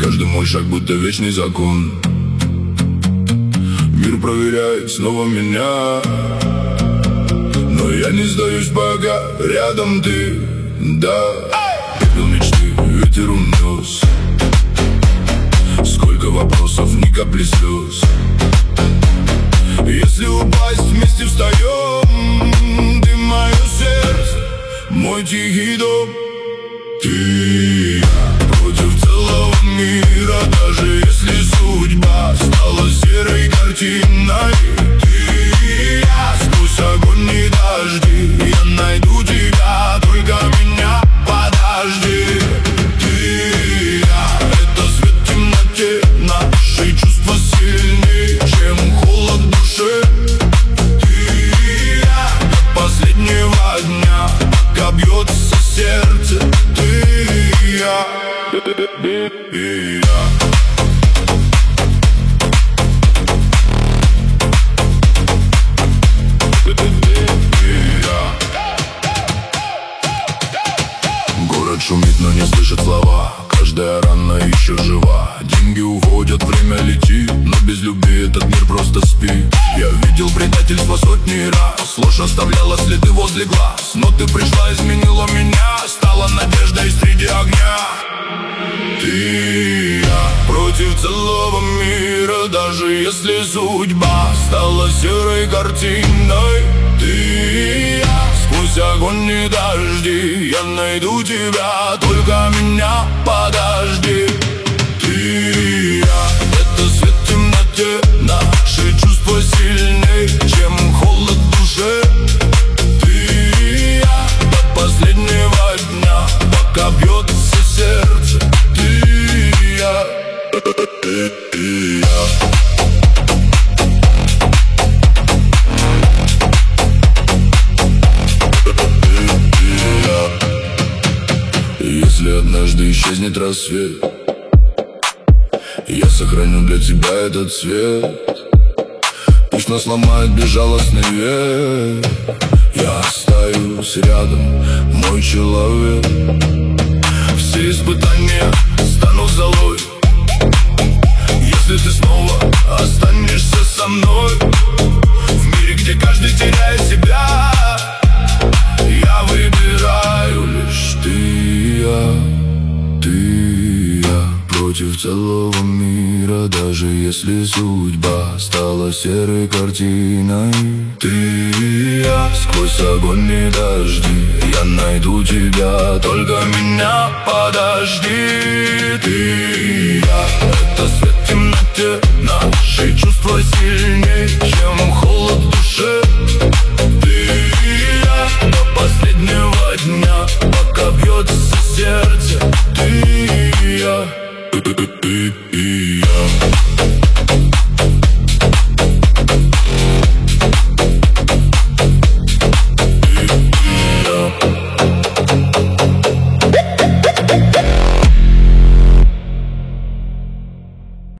Каждый мой шаг будто вечный закон. Мир проверяет снова меня, но я не сдаюсь, пока рядом ты. Да, пепел мечты ветер унес. Сколько вопросов, ни капли слез. Если упасть, вместе встаем. Ты мое сердце, мой тихий дом. Ты и я против целого мира. Даже если судьба стала серой картиной. Ты и я сквозь огонь и дожди. Я найду тебя, только меня подожди. Ты и я, это свет в темноте. Наши чувства сильнее, чем холод в душе. Ты и я до последнего дня, пока бьется сердце. Ты и я, и я. Город шумит, но не слышит слова. Каждая рана еще жива. Деньги уходят, время летит, но без любви этот мир просто спит. Я видел предательство сотни раз. Ложь оставляла следы возле глаз. Но ты пришла, изменила меня. Стала надеждой среди огня. Ты и я против целого мира. Даже если судьба стала серой картиной. Ты и я сквозь огонь и дожди. Я найду тебя, только меня подожди. Ты и я, это свет в темноте. Наши чувства сильнее, чем холод в душе. Ты и я до последнего дня, пока бьется сердце. Ты и я, и я. Если однажды исчезнет рассвет, я сохраню для тебя этот цвет. Пусть нас ломает безжалостный век. Я остаюсь рядом, мой человек. Все испытания станут золой, если ты снова останешься со мной. В мире, где каждый теряет себя, я выбираю лишь ты и я. Ты и я против целого мира. Даже если судьба стала серой картиной. Ты и я сквозь огонь и дожди. Я найду тебя, только меня подожди. Ты и я, это свет в темноте. Наши чувства сильнее, чем холод в душе. Ты и я до последнего дня, пока бьется сердце. Ты и я, и я.